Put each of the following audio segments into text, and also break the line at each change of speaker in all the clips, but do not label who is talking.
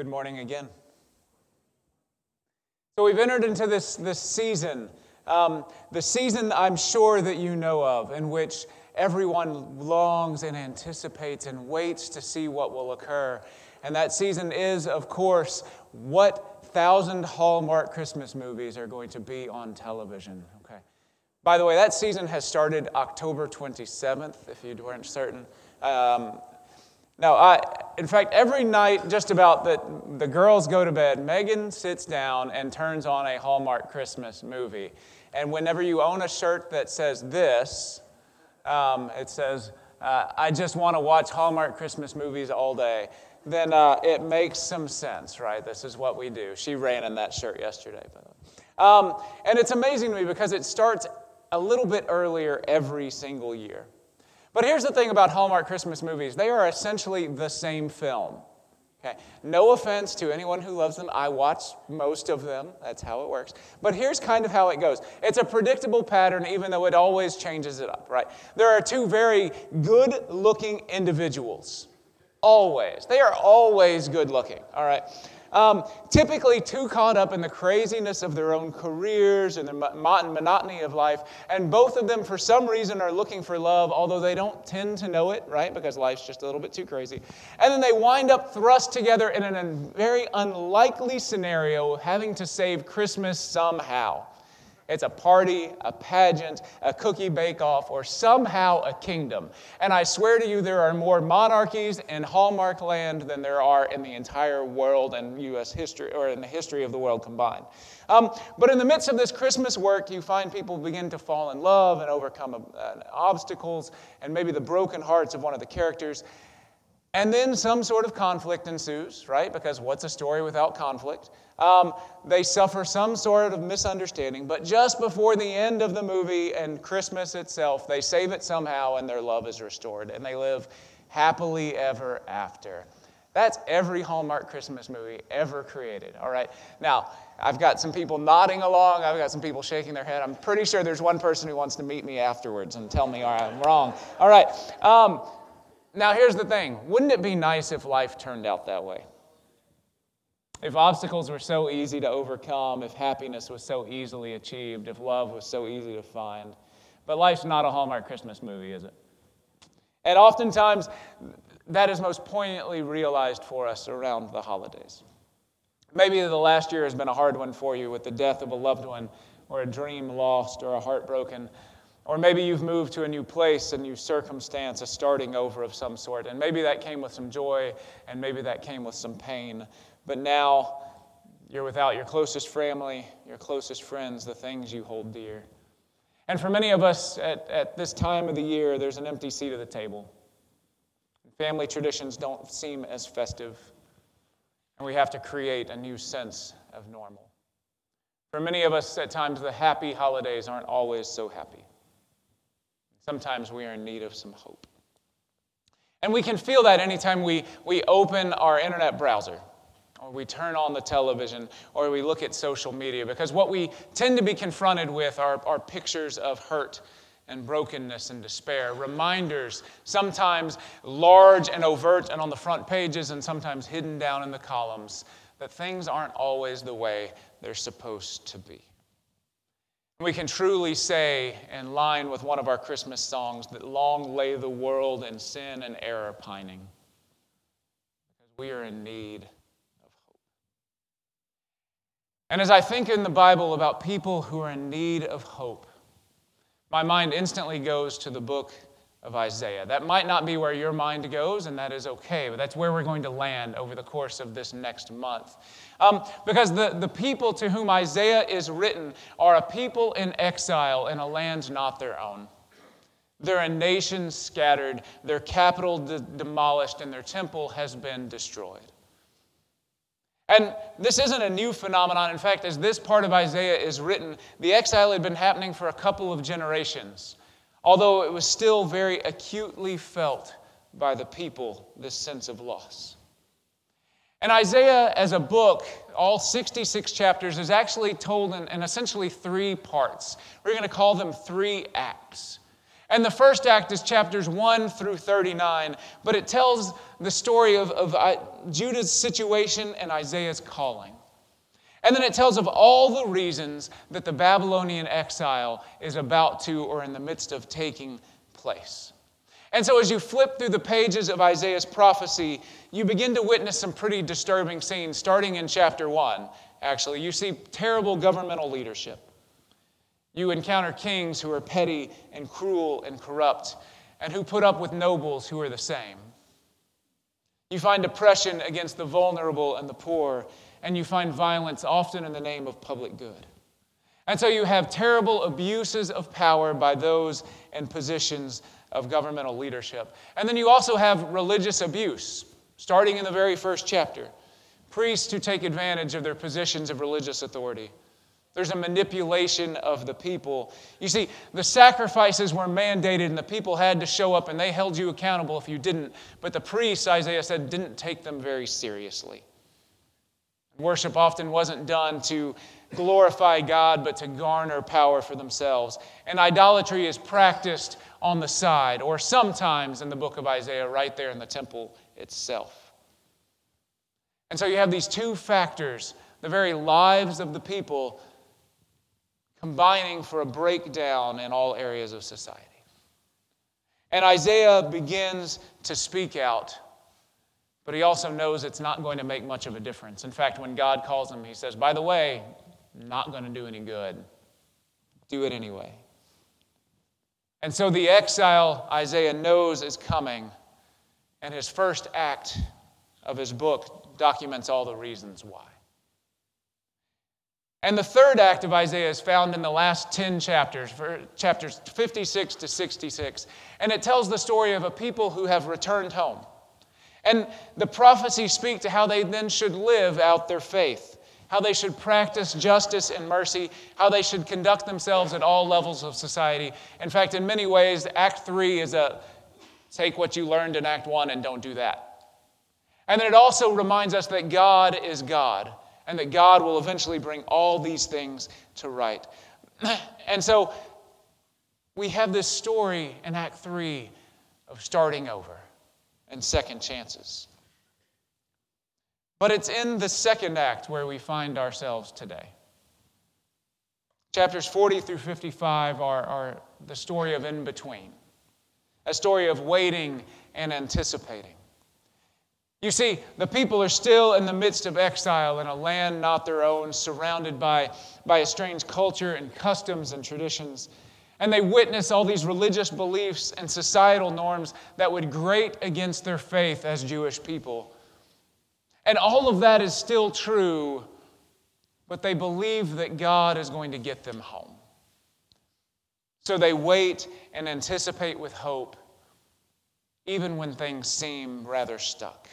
Good morning again. So we've entered into this season, the season I'm sure that you know of, in which everyone longs and anticipates and waits to see what will occur. And that season is, of course, what 1,000 Hallmark Christmas movies are going to be on television. Okay. By the way, that season has started October 27th, if you weren't certain. In fact, every night, just about the girls go to bed, Megan sits down and turns on a Hallmark Christmas movie. And whenever you own a shirt that says this, it says, I just want to watch Hallmark Christmas movies all day, then it makes some sense, right? This is what we do. She ran in that shirt yesterday, by the way. And it's amazing to me because it starts a little bit earlier every single year. But here's the thing about Hallmark Christmas movies. They are essentially the same film. Okay? No offense to anyone who loves them. I watch most of them. That's how it works. But here's kind of how it goes. It's a predictable pattern, even though it always changes it up, right? There are two very good-looking individuals. Always. They are always good-looking, all right? Typically too caught up in the craziness of their own careers and the monotony of life. And both of them, for some reason, are looking for love, although they don't tend to know it, right? Because life's just a little bit too crazy. And then they wind up thrust together in a very unlikely scenario, having to save Christmas somehow. It's a party, a pageant, a cookie bake-off, or somehow a kingdom. And I swear to you, there are more monarchies in Hallmark land than there are in the entire world and U.S. history, or in the history of the world combined. But in the midst of this Christmas work, you find people begin to fall in love and overcome obstacles and maybe the broken hearts of one of the characters. And then some sort of conflict ensues, right? Because what's a story without conflict? They suffer some sort of misunderstanding, but just before the end of the movie and Christmas itself, they save it somehow and their love is restored, and they live happily ever after. That's every Hallmark Christmas movie ever created, all right? Now, I've got some people nodding along. I've got some people shaking their head. I'm pretty sure there's one person who wants to meet me afterwards and tell me I'm wrong. All right. Now, here's the thing. Wouldn't it be nice if life turned out that way? If obstacles were so easy to overcome, if happiness was so easily achieved, if love was so easy to find. But life's not a Hallmark Christmas movie, is it? And oftentimes, that is most poignantly realized for us around the holidays. Maybe the last year has been a hard one for you with the death of a loved one, or a dream lost, or a heart broken. Or maybe you've moved to a new place, a new circumstance, a starting over of some sort. And maybe that came with some joy, and maybe that came with some pain. But now you're without your closest family, your closest friends, the things you hold dear. And for many of us at this time of the year, there's an empty seat at the table. Family traditions don't seem as festive. And we have to create a new sense of normal. For many of us, at times, the happy holidays aren't always so happy. Sometimes we are in need of some hope. And we can feel that anytime we open our internet browser, or we turn on the television, or we look at social media, because what we tend to be confronted with are pictures of hurt and brokenness and despair, reminders, sometimes large and overt and on the front pages, and sometimes hidden down in the columns, that things aren't always the way they're supposed to be. We can truly say, in line with one of our Christmas songs, that long lay the world in sin and error pining, because we are in need of hope. And as I think in the Bible about people who are in need of hope, my mind instantly goes to the book of Isaiah. That might not be where your mind goes, and that is okay, but that's where we're going to land over the course of this next month. Because the people to whom Isaiah is written are a people in exile in a land not their own. They're a nation scattered, their capital demolished, and their temple has been destroyed. And this isn't a new phenomenon. In fact, as this part of Isaiah is written, the exile had been happening for a couple of generations, although it was still very acutely felt by the people, this sense of loss. And Isaiah, as a book, all 66 chapters, is actually told in essentially three parts. We're going to call them three acts. And the first act is chapters 1 through 39, but it tells the story of Judah's situation and Isaiah's calling. And then it tells of all the reasons that the Babylonian exile is about to or in the midst of taking place. And so as you flip through the pages of Isaiah's prophecy, you begin to witness some pretty disturbing scenes, starting in chapter 1, actually. You see terrible governmental leadership. You encounter kings who are petty and cruel and corrupt, and who put up with nobles who are the same. You find oppression against the vulnerable and the poor, and you find violence often in the name of public good. And so you have terrible abuses of power by those in positions of governmental leadership. And then you also have religious abuse, starting in the very first chapter. Priests who take advantage of their positions of religious authority. There's a manipulation of the people. You see, the sacrifices were mandated and the people had to show up and they held you accountable if you didn't. But the priests, Isaiah said, didn't take them very seriously. Worship often wasn't done to glorify God, but to garner power for themselves. And idolatry is practiced on the side, or sometimes in the book of Isaiah, right there in the temple itself. And so you have these two factors, the very lives of the people, combining for a breakdown in all areas of society. And Isaiah begins to speak out, but he also knows it's not going to make much of a difference. In fact, when God calls him, he says, by the way, not going to do any good. Do it anyway. And so the exile Isaiah knows is coming, and his first act of his book documents all the reasons why. And the third act of Isaiah is found in the last 10 chapters, chapters 56 to 66. And it tells the story of a people who have returned home. And the prophecies speak to how they then should live out their faith, how they should practice justice and mercy, how they should conduct themselves at all levels of society. In fact, in many ways, Act 3 is a take what you learned in Act 1 and don't do that. And then it also reminds us that God is God, and that God will eventually bring all these things to right. And so we have this story in Act 3 of starting over and second chances. But it's in the second act where we find ourselves today. Chapters 40 through 55 are the story of in between, a story of waiting and anticipating. You see, the people are still in the midst of exile in a land not their own, surrounded by a strange culture and customs and traditions. And they witness all these religious beliefs and societal norms that would grate against their faith as Jewish people. And all of that is still true, but they believe that God is going to get them home. So they wait and anticipate with hope, even when things seem rather stuck.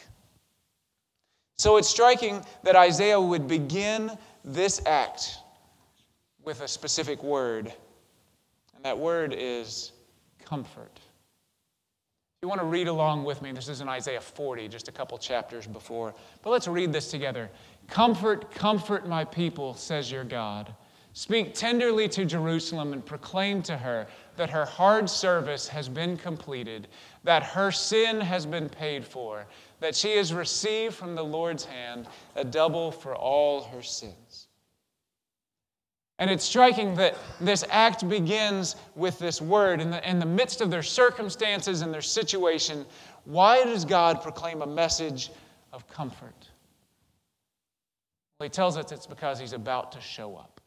So it's striking that Isaiah would begin this act with a specific word, and that word is comfort. If you want to read along with me, this is in Isaiah 40, just a couple chapters before, but let's read this together. Comfort, comfort my people, says your God. Speak tenderly to Jerusalem and proclaim to her that her hard service has been completed, that her sin has been paid for, that she has received from the Lord's hand a double for all her sins. And it's striking that this act begins with this word. In the midst of their circumstances and their situation, why does God proclaim a message of comfort? Well, he tells us it's because he's about to show up.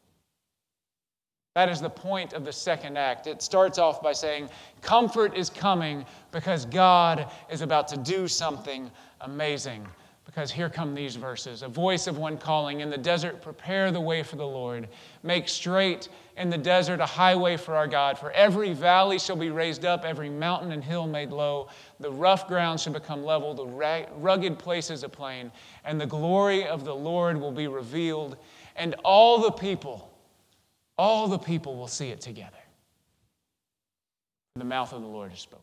That is the point of the second act. It starts off by saying, comfort is coming because God is about to do something amazing. Because here come these verses. A voice of one calling, in the desert, prepare the way for the Lord. Make straight in the desert a highway for our God. For every valley shall be raised up, every mountain and hill made low. The rough ground shall become level, the rugged places a plain. And the glory of the Lord will be revealed. And all the people will see it together. The mouth of the Lord has spoken.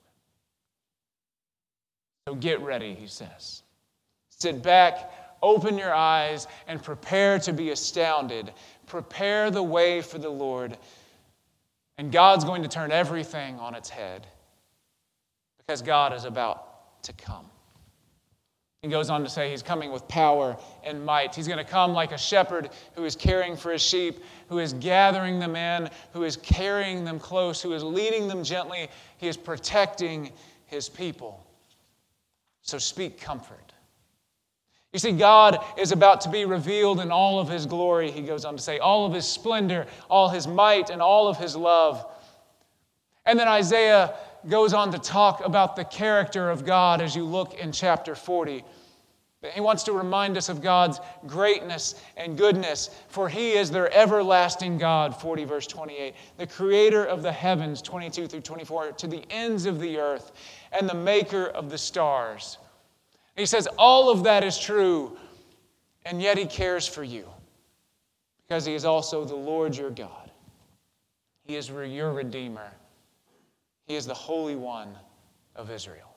So get ready, he says. Sit back, open your eyes, and prepare to be astounded. Prepare the way for the Lord. And God's going to turn everything on its head because God is about to come. He goes on to say he's coming with power and might. He's going to come like a shepherd who is caring for his sheep, who is gathering them in, who is carrying them close, who is leading them gently. He is protecting his people. So speak comfort. You see, God is about to be revealed in all of his glory, he goes on to say, all of his splendor, all his might, and all of his love. And then Isaiah goes on to talk about the character of God as you look in chapter 40. He wants to remind us of God's greatness and goodness, for he is their everlasting God, 40 verse 28, the creator of the heavens, 22 through 24, to the ends of the earth, and the maker of the stars. He says all of that is true, and yet he cares for you, because he is also the Lord your God. He is your Redeemer. He is the Holy One of Israel.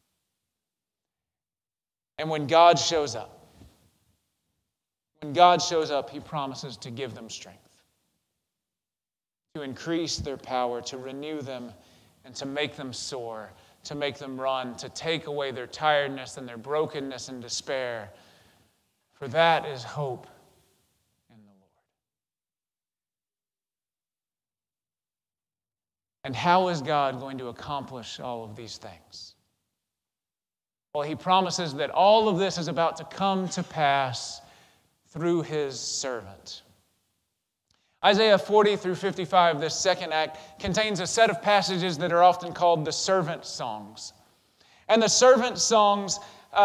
And when God shows up, he promises to give them strength, to increase their power, to renew them, and to make them soar, to make them run, to take away their tiredness and their brokenness and despair. For that is hope in the Lord. And how is God going to accomplish all of these things? Well, he promises that all of this is about to come to pass through his servant. Isaiah 40 through 55, this second act, contains a set of passages that are often called the servant songs. And the servant songs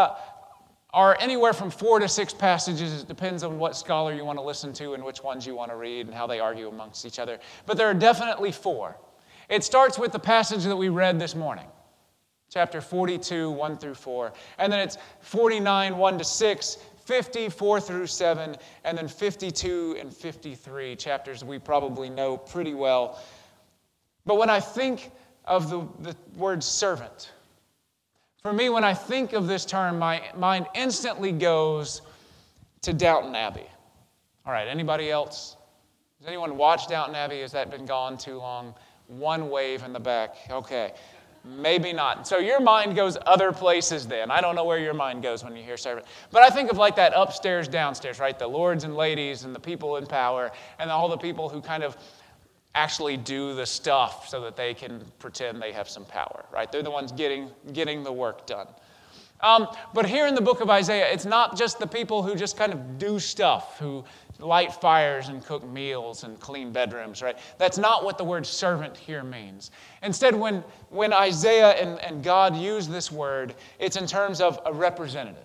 are anywhere from 4 to 6 passages. It depends on what scholar you want to listen to and which ones you want to read and how they argue amongst each other. But there are definitely 4. It starts with the passage that we read this morning, chapter 42, 1 through 4. And then it's 49, 1 to 6, 50, 4 through 7, and then 52 and 53, chapters we probably know pretty well. But when I think of the word servant, for me, when I think of this term, my mind instantly goes to Downton Abbey. All right, anybody else? Has anyone watched Downton Abbey? Has that been gone too long? One wave in the back. Okay. Maybe not. So your mind goes other places then. I don't know where your mind goes when you hear servant. But I think of like that upstairs, downstairs, right? The lords and ladies and the people in power and all the people who kind of actually do the stuff so that they can pretend they have some power, right? They're the ones getting the work done. But here in the book of Isaiah, it's not just the people who just kind of do stuff, who light fires and cook meals and clean bedrooms, right? That's not what the word servant here means. Instead, when Isaiah and God use this word, it's in terms of a representative,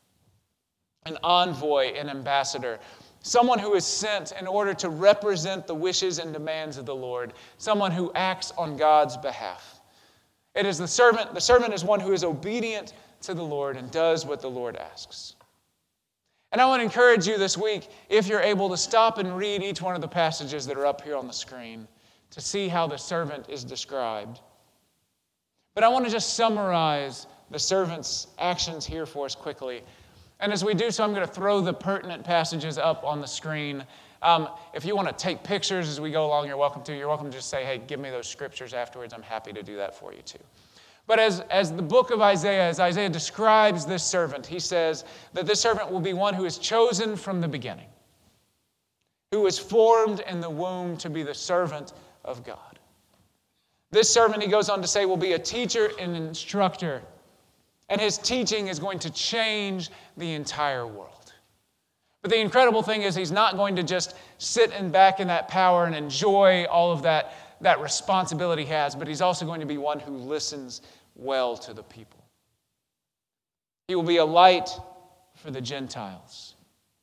an envoy, an ambassador, someone who is sent in order to represent the wishes and demands of the Lord, someone who acts on God's behalf. It is the servant. The servant is one who is obedient to the Lord and does what the Lord asks. And I want to encourage you this week, if you're able to stop and read each one of the passages that are up here on the screen to see how the servant is described. But I want to just summarize the servant's actions here for us quickly. And as we do so, I'm going to throw the pertinent passages up on the screen. If you want to take pictures as we go along, you're welcome to. You're welcome to just say, hey, give me those scriptures afterwards. I'm happy to do that for you too. But as the book of Isaiah, as Isaiah describes this servant, he says that this servant will be one who is chosen from the beginning, who was formed in the womb to be the servant of God. This servant, he goes on to say, will be a teacher and an instructor, and his teaching is going to change the entire world. But the incredible thing is he's not going to just sit back in that power and enjoy all of that responsibility he has, but he's also going to be one who listens well to the people. He will be a light for the Gentiles.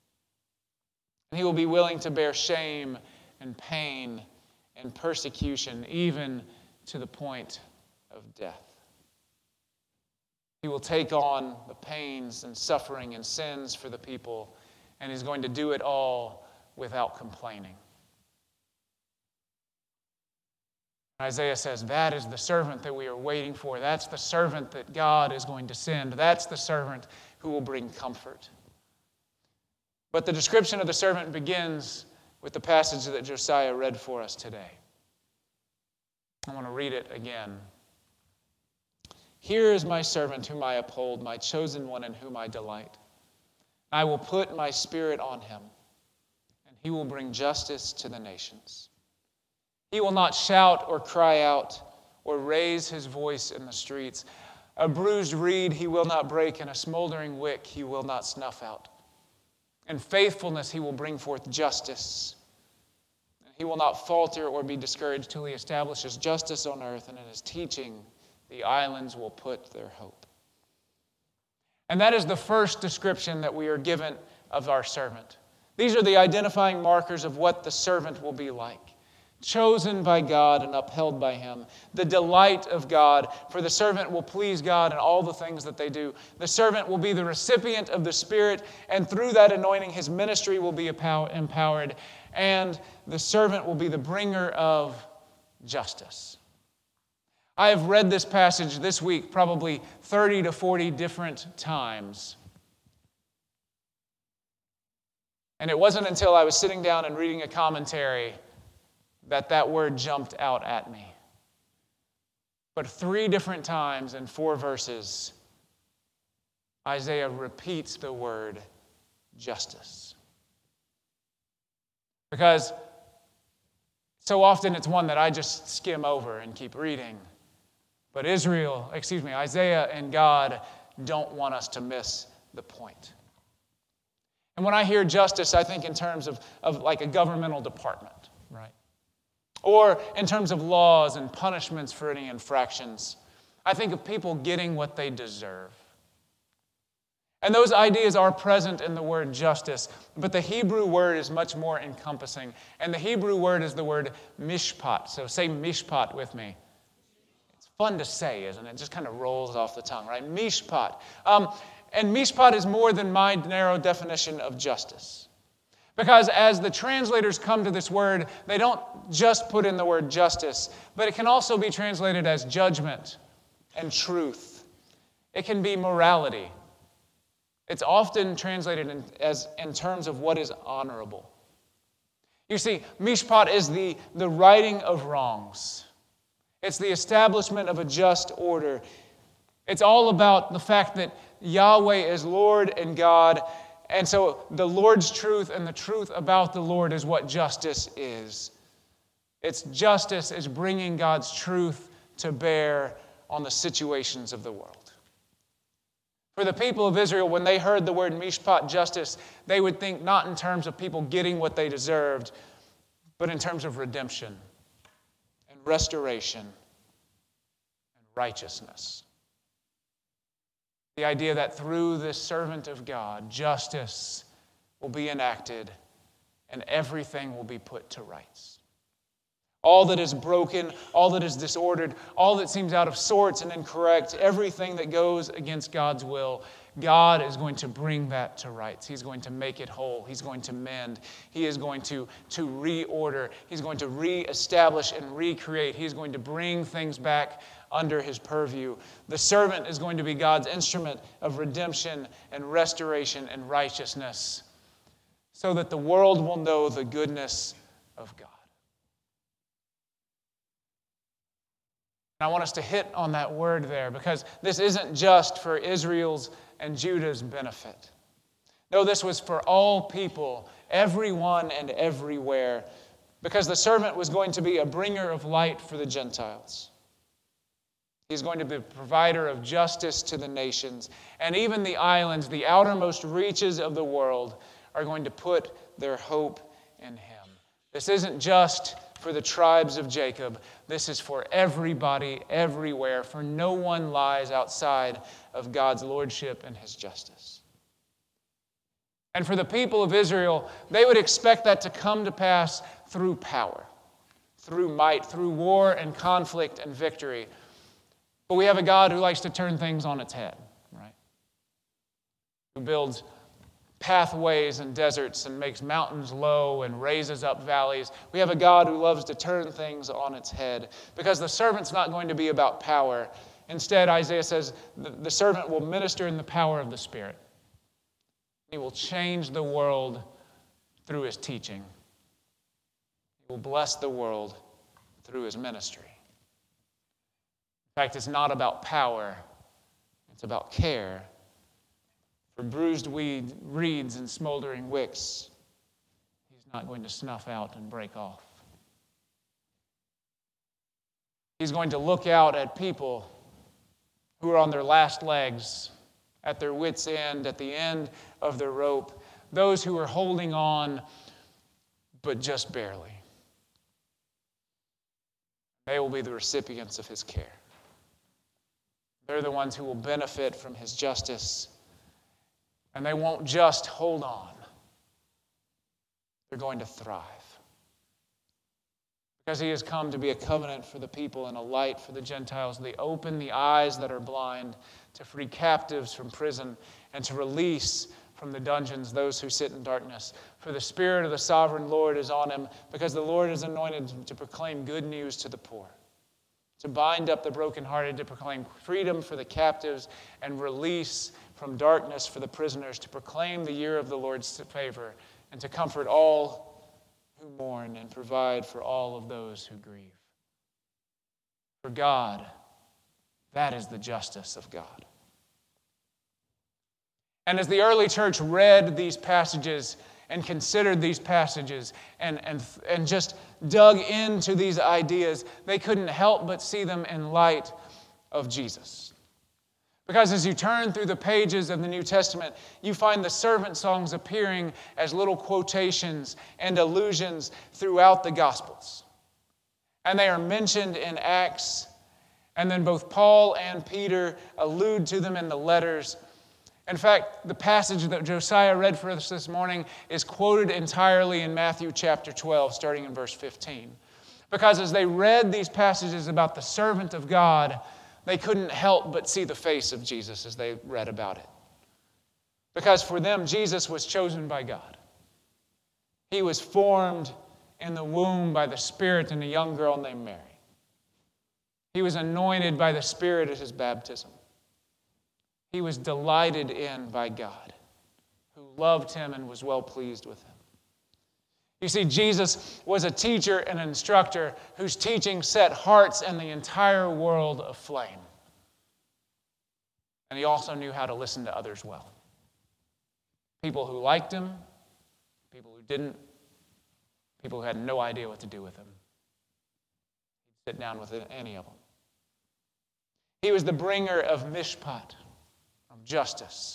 And he will be willing to bear shame and pain and persecution, even to the point of death. He will take on the pains and suffering and sins for the people, and he's going to do it all without complaining. Isaiah says that is the servant that we are waiting for. That's the servant that God is going to send. That's the servant who will bring comfort. But the description of the servant begins with the passage that Josiah read for us today. I want to read it again. Here is my servant whom I uphold, my chosen one in whom I delight. I will put my spirit on him, and he will bring justice to the nations. He will not shout or cry out or raise his voice in the streets. A bruised reed he will not break, and a smoldering wick he will not snuff out. In faithfulness he will bring forth justice. He will not falter or be discouraged till he establishes justice on earth, and in his teaching the islands will put their hope. And that is the first description that we are given of our servant. These are the identifying markers of what the servant will be like. Chosen by God and upheld by him. The delight of God, for the servant will please God in all the things that they do. The servant will be the recipient of the Spirit, and through that anointing his ministry will be empowered, and the servant will be the bringer of justice. I have read this passage this week probably 30 to 40 different times. And it wasn't until I was sitting down and reading a commentary that word jumped out at me. But 3 different times in 4 verses, Isaiah repeats the word justice. Because so often it's one that I just skim over and keep reading. But Isaiah and God don't want us to miss the point. And when I hear justice, I think in terms of like a governmental department, right? Or in terms of laws and punishments for any infractions. I think of people getting what they deserve. And those ideas are present in the word justice, but the Hebrew word is much more encompassing. And the Hebrew word is the word mishpat. So say mishpat with me. It's fun to say, isn't it? It just kind of rolls off the tongue, right? Mishpat. And mishpat is more than my narrow definition of justice. Because as the translators come to this word, they don't just put in the word justice, but it can also be translated as judgment and truth. It can be morality. It's often translated in terms of what is honorable. You see, mishpat is the righting of wrongs. It's the establishment of a just order. It's all about the fact that Yahweh is Lord and God. And so the Lord's truth and the truth about the Lord is what justice is. It's justice is bringing God's truth to bear on the situations of the world. For the people of Israel, when they heard the word mishpat, justice, they would think not in terms of people getting what they deserved, but in terms of redemption and restoration and righteousness. The idea that through this servant of God, justice will be enacted and everything will be put to rights. All that is broken, all that is disordered, all that seems out of sorts and incorrect, everything that goes against God's will, God is going to bring that to rights. He's going to make it whole. He's going to mend. He is going to reorder. He's going to reestablish and recreate. He's going to bring things back under his purview. The servant is going to be God's instrument of redemption and restoration and righteousness so that the world will know the goodness of God. And I want us to hit on that word there because this isn't just for Israel's and Judah's benefit. No, this was for all people, everyone and everywhere, because the servant was going to be a bringer of light for the Gentiles. He's going to be a provider of justice to the nations. And even the islands, the outermost reaches of the world, are going to put their hope in him. This isn't just for the tribes of Jacob. This is for everybody, everywhere, for no one lies outside of God's lordship and his justice. And for the people of Israel, they would expect that to come to pass through power, through might, through war and conflict and victory. But we have a God who likes to turn things on its head, right? Who builds pathways and deserts and makes mountains low and raises up valleys. We have a God who loves to turn things on its head because the servant's not going to be about power. Instead, Isaiah says the servant will minister in the power of the Spirit. He will change the world through his teaching. He will bless the world through his ministry. In fact, it's not about power. It's about care for bruised reeds and smoldering wicks. He's not going to snuff out and break off. He's going to look out at people who are on their last legs, at their wits' end, at the end of their rope, those who are holding on, but just barely. They will be the recipients of his care. They're the ones who will benefit from his justice, and they won't just hold on. They're going to thrive. Because he has come to be a covenant for the people and a light for the Gentiles, to open the eyes that are blind, to free captives from prison, and to release from the dungeons those who sit in darkness. For the Spirit of the sovereign Lord is on him, because the Lord is anointed to proclaim good news to the poor, to bind up the brokenhearted, to proclaim freedom for the captives, and release from darkness for the prisoners, to proclaim the year of the Lord's favor, and to comfort all who mourn and provide for all of those who grieve. For God, that is the justice of God. And as the early church read these passages and considered these passages and just dug into these ideas, they couldn't help but see them in light of Jesus. Because as you turn through the pages of the New Testament, you find the servant songs appearing as little quotations and allusions throughout the Gospels. And they are mentioned in Acts, and then both Paul and Peter allude to them in the letters. In fact, the passage that Josiah read for us this morning is quoted entirely in Matthew chapter 12, starting in verse 15. Because as they read these passages about the servant of God, they couldn't help but see the face of Jesus as they read about it. Because for them, Jesus was chosen by God. He was formed in the womb by the Spirit in a young girl named Mary. He was anointed by the Spirit at his baptism. He was delighted in by God, who loved him and was well pleased with him. You see, Jesus was a teacher and an instructor whose teaching set hearts and the entire world aflame. And he also knew how to listen to others well. People who liked him, people who didn't, people who had no idea what to do with him. He'd sit down with any of them. He was the bringer of mishpat, of justice,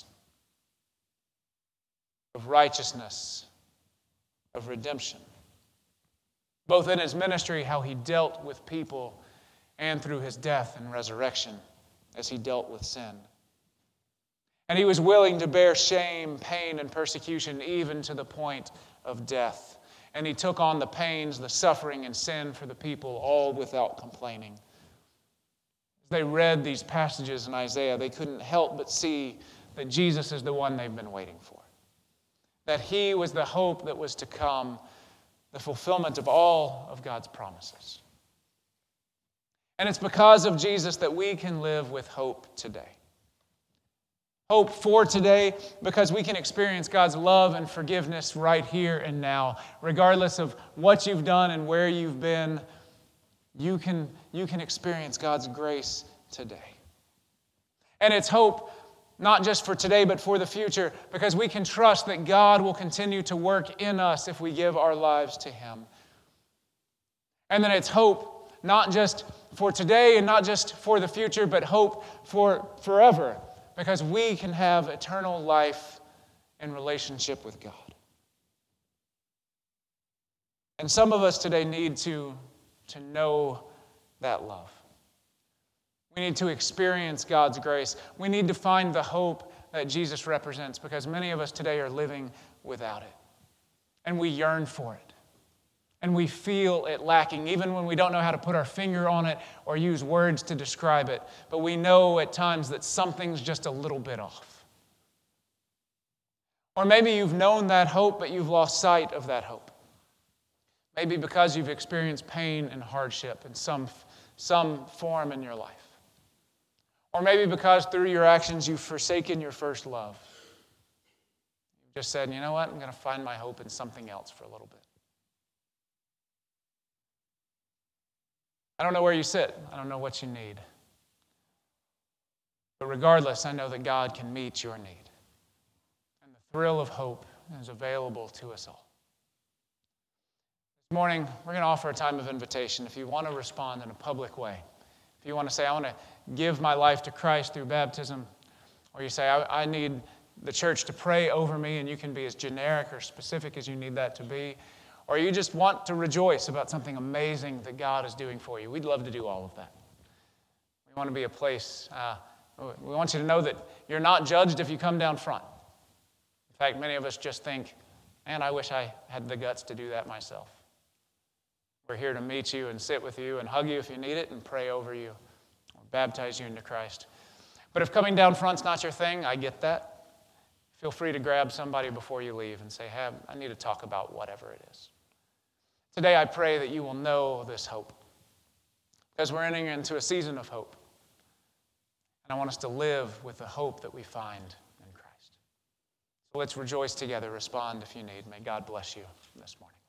of righteousness, of redemption. Both in his ministry, how he dealt with people, and through his death and resurrection as he dealt with sin. And he was willing to bear shame, pain, and persecution even to the point of death. And he took on the pains, the suffering, and sin for the people, all without complaining. As they read these passages in Isaiah, they couldn't help but see that Jesus is the one they've been waiting for. That he was the hope that was to come, the fulfillment of all of God's promises. And it's because of Jesus that we can live with hope today. Hope for today because we can experience God's love and forgiveness right here and now. Regardless of what you've done and where you've been, you can experience God's grace today. And it's hope not just for today, but for the future, because we can trust that God will continue to work in us if we give our lives to him. And then it's hope not just for today and not just for the future, but hope for forever, because we can have eternal life in relationship with God. And some of us today need to know that love. We need to experience God's grace. We need to find the hope that Jesus represents, because many of us today are living without it. And we yearn for it. And we feel it lacking, even when we don't know how to put our finger on it or use words to describe it. But we know at times that something's just a little bit off. Or maybe you've known that hope, but you've lost sight of that hope. Maybe because you've experienced pain and hardship in some form in your life. Or maybe because through your actions you've forsaken your first love. You've just said, you know what, I'm going to find my hope in something else for a little bit. I don't know where you sit. I don't know what you need. But regardless, I know that God can meet your need. And the thrill of hope is available to us all. This morning, we're going to offer a time of invitation. If you want to respond in a public way, if you want to say, I want to give my life to Christ through baptism, or you say, I need the church to pray over me, and you can be as generic or specific as you need that to be, or you just want to rejoice about something amazing that God is doing for you, we'd love to do all of that. We want to be a place, we want you to know that you're not judged if you come down front. In fact, many of us just think, man, I wish I had the guts to do that myself. We're here to meet you and sit with you and hug you if you need it and pray over you or baptize you into Christ. But if coming down front's not your thing, I get that. Feel free to grab somebody before you leave and say, hey, I need to talk about whatever it is. Today I pray that you will know this hope, because we're entering into a season of hope. And I want us to live with the hope that we find in Christ. So let's rejoice together. Respond if you need. May God bless you this morning.